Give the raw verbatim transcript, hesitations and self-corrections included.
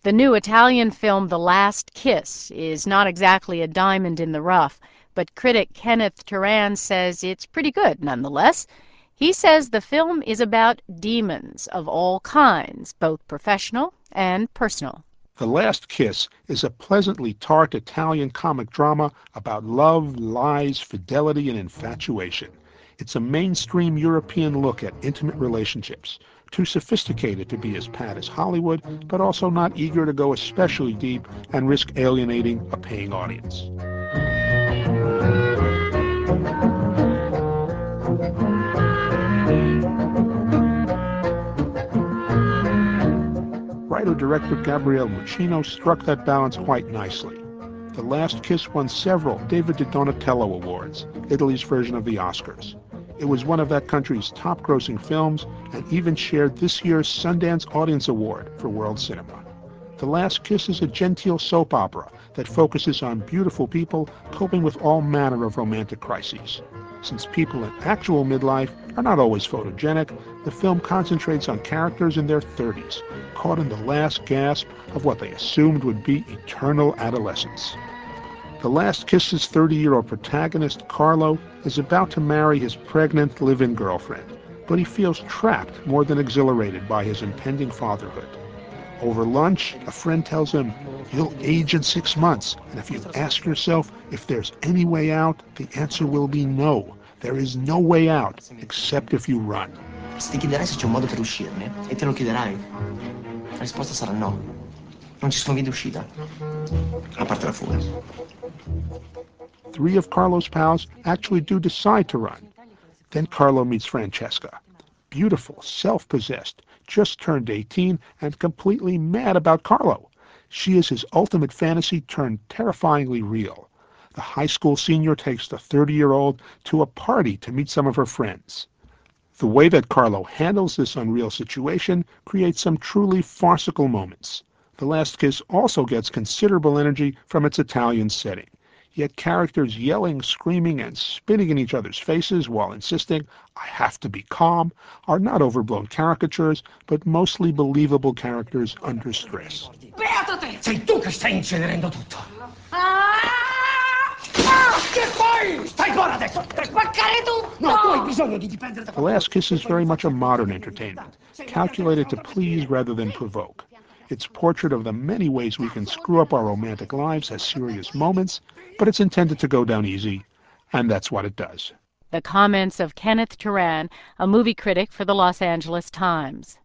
The new Italian film The Last Kiss is not exactly a diamond in the rough, but critic Kenneth Turan says it's pretty good nonetheless. He says the film is about demons of all kinds, both professional and personal. The Last Kiss is a pleasantly tart Italian comic drama about love, lies, fidelity, and infatuation. It's a mainstream European look at intimate relationships, too sophisticated to be as pat as Hollywood, but also not eager to go especially deep and risk alienating a paying audience. Writer-director Gabriele Muccino struck that balance quite nicely. The Last Kiss won several David di Donatello Awards, Italy's version of the Oscars. It was one of that country's top-grossing films and even shared this year's Sundance Audience Award for World Cinema. The Last Kiss is a genteel soap opera that focuses on beautiful people coping with all manner of romantic crises. Since people in actual midlife are not always photogenic, the film concentrates on characters in their thirties, caught in the last gasp of what they assumed would be eternal adolescence. The Last Kiss's thirty-year-old protagonist, Carlo, is about to marry his pregnant live-in girlfriend, but he feels trapped more than exhilarated by his impending fatherhood. Over lunch, a friend tells him, "You'll age in six months, and if you ask yourself if there's any way out, the answer will be no. There is no way out, except if you run." Se ti chiederai se c'è un modo per uscirne, e te lo chiederai, la risposta sarà no. Non ci sono vie d'uscita, a parte la fuga. Three of Carlo's pals actually do decide to run. Then Carlo meets Francesca. Beautiful, self-possessed, just turned eighteen, and completely mad about Carlo. She is his ultimate fantasy turned terrifyingly real. The high school senior takes the thirty-year-old to a party to meet some of her friends. The way that Carlo handles this unreal situation creates some truly farcical moments. The Last Kiss also gets considerable energy from its Italian setting. Yet characters yelling, screaming, and spitting in each other's faces while insisting, "I have to be calm," are not overblown caricatures, but mostly believable characters under stress. Beato te! Sei tu che stai incenerendo tutto! Ah! Ah! Che fai? Stai buono adesso! Per spaccare tutto! No, tu hai bisogno di dipendere da... The Last Kiss is very much a modern entertainment, calculated to please rather than provoke. Its portrait of the many ways we can screw up our romantic lives has serious moments, but it's intended to go down easy, and that's what it does. The comments of Kenneth Turan, a movie critic for the Los Angeles Times.